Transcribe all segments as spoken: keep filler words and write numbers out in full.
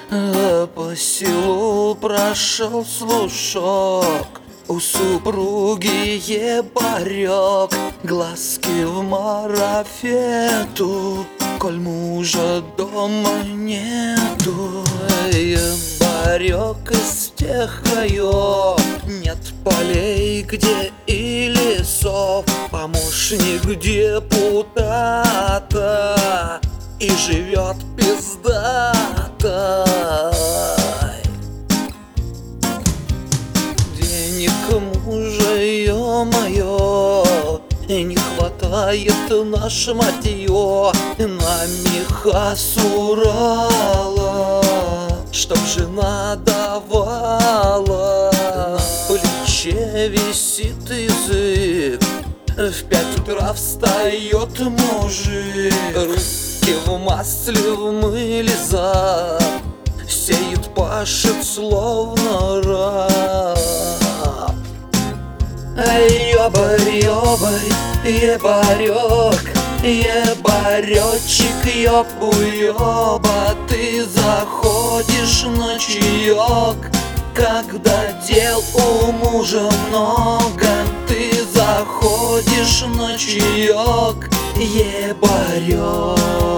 А по селу прошел слушок, у супруги ебарек, глазки в марафету, коль мужа дома нету. Ебарек из тех краев, нет полей, где и лесов, помощник депутата и живет пиздатой. Денег мужа, ё-моё, не хватает на шматьё, на меха с Урала, чтоб жена давала. На плече висит язык, в пять утра встает мужик, руки в масле, в мыле зад, сеет, пашет, словно раб. Ёбарь, ёбарь, ебарек, ебаречек, ёбу-ёба, ты заходишь на чаек, когда дел у мужа много, ты заходишь на чаек, ебарек.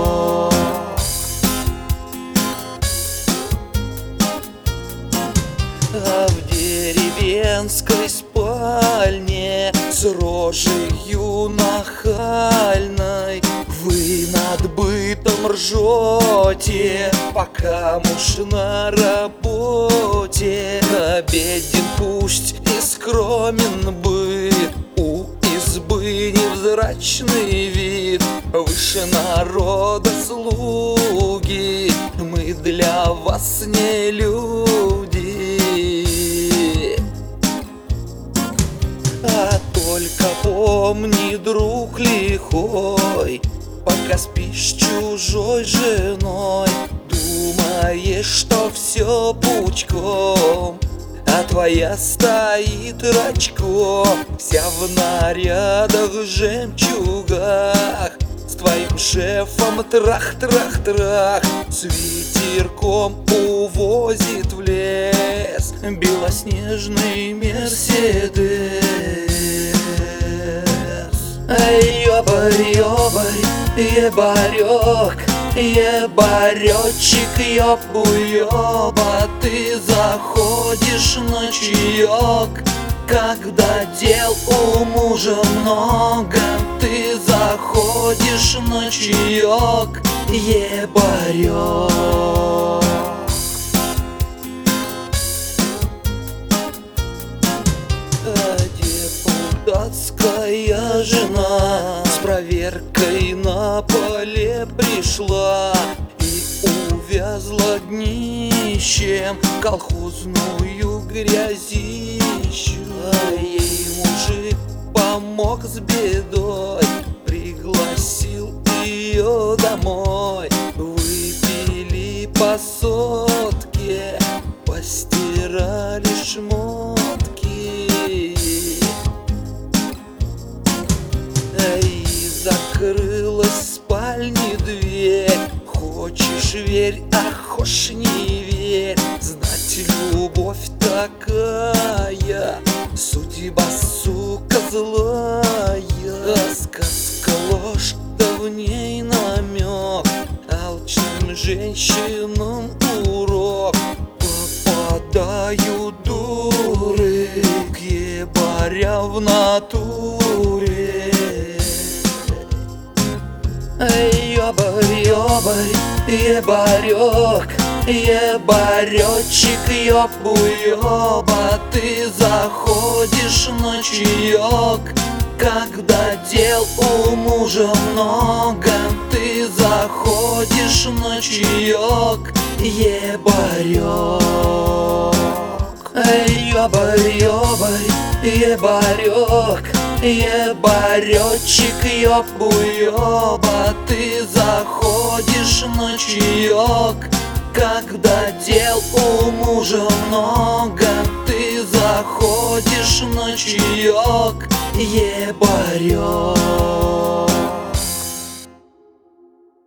А в деревенской спальне с рожею нахальной вы над бытом ржете, пока муж на работе. Обеден пусть и скромен быт, у избы невзрачный вид, выше народа слуги, мы для вас не люди. А только помни, друг лихой, пока спишь чужой женой, думаешь, что все пучком, а твоя стоит рачком, вся в нарядах, жемчугах, с твоим шефом трах-трах-трах, с ветерком увозит в лес белоснежный Мерседес. Ёбарь, ёбарь, ебарек, ебаречек, ёбу-ёба, ты заходишь на чаек, когда дел у мужа много, ты заходишь на чаек, ебарек. Депутатская жена с проверкой на поле пришла и увязла днищем колхозную грязищу. Ей мужик помог с бедой, пригласил ее домой, выпили по сотке, постирали шмотки и закрылась в спальне дверь. Хочешь верь, а хошь не верь, знать любовь такая, судьба, сука, злая. Сказка ложь, да в ней намек, алчным женщинам урок. Попадают дуры к ебаря в натуре. Ёбарь, ёбарь, ебарек, ебаречек, ёбу-ёба, ты заходишь на чаек, когда дел у мужа много, ты заходишь на чаек, ебарек. Ёбарь, ёбарь, ебарек, ебаречек, ёбу-ёба, ты заходишь на чаек, когда дел у мужа много, ты заходишь на чаек, ебарек.